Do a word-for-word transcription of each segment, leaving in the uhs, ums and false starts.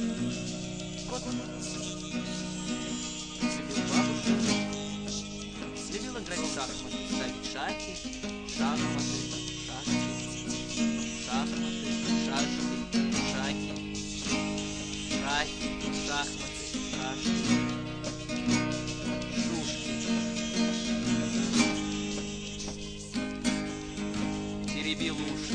Кот слюбил бабушку, слюбил играть в шахматы, ставить шахи, шахматы, шашки, шахматы, шашки, шахи, шахи, шахматы, шашки, шушки. Теребил уши.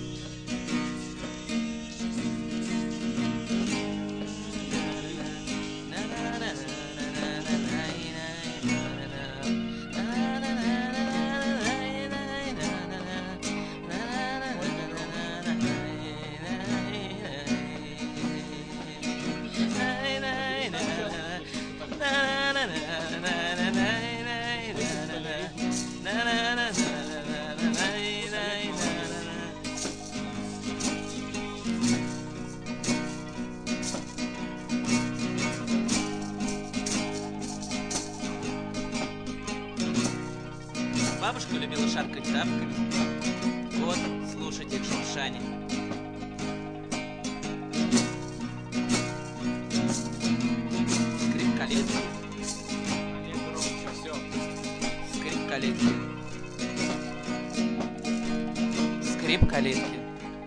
Бабушка любила шаркать тапками, кот слушать их шуршание. Скрип калитки. Скрип калитки. Скрип калитки.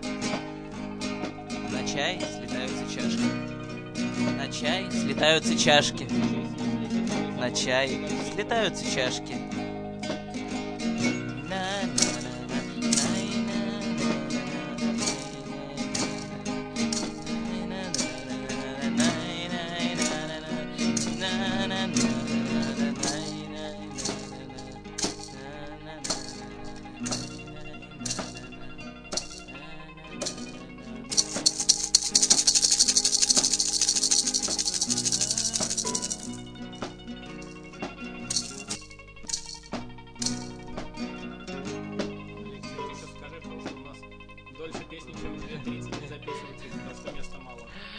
На чай слетаются чашки. На чай слетаются чашки. На чай слетаются чашки. Дольше песни, чем две тридцать не записывается, потому что места мало.